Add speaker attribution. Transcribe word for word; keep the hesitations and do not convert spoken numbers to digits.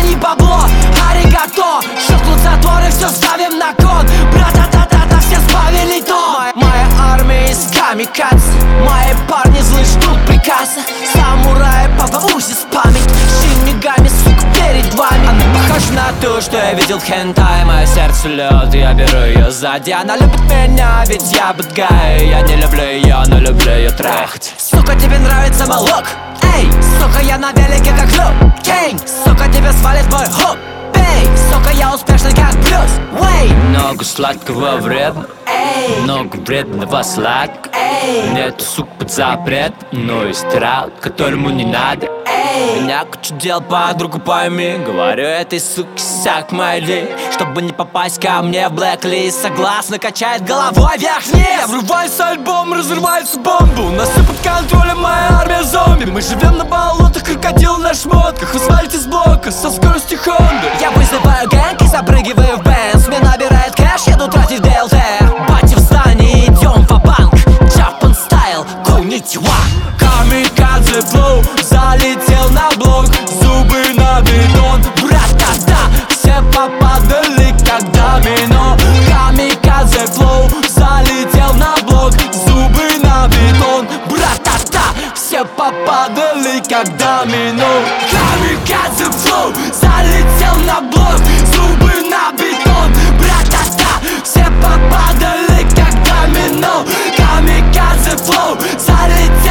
Speaker 1: гони бабло, аригато. Щелкнут заторы, все ставим на кон. Бра-та-та-та-та, все сбавили то. Моя, моя армия из камикадзе. Мои парни злы ждут приказа. Самурай, папа, узис память. Шинигами, сука, перед вами. Она похожа на ту, что я видел в хентай. Мое сердце лед, я беру ее сзади. Она любит меня, ведь я бэдгай. Я не люблю ее, но люблю ее трахать. Сука, тебе нравится молок? Эй, сука, я на велике как Люк Кейн. Сука, тебе свалит мой хук. Эй, сука, я успешный как Брюс Уэйн.
Speaker 2: Много сладкого вредно, много вредного сладкого. Нету, сук, под запрет, но есть рауд, которому не надо. Меня куча дел, подругу пойми. Говорю этой суке сак Майли, чтобы не попасть ко мне в блэк-лист. Согласно, качает головой вверх-вниз. Я врываюсь альбом, разрывается бомбу. У нас все под контролем, моя армия зомби. Мы живем на болотах, крокодил на шмотках. В асфальте сбоку, со скоростью Honda. Я вызываю гэнг и запрыгиваю в Бенз. Мне набирает кэш, еду тратить ди эл ти. Бати в здании, идем в банк. Japan style, конничева. Камикадзе флоу, залетел на блок. Зубы на бетон, бра-та-та. Все попадали как домино. Камикадзе флоу, залетел на блок. Зубы на бетон, бра-та-та. Все попадали как домино. Камикадзе флоу, залетел на блок. Зубы на бетон, бра-та-та. Все попадали как домино. Камикадзе флоу, залетел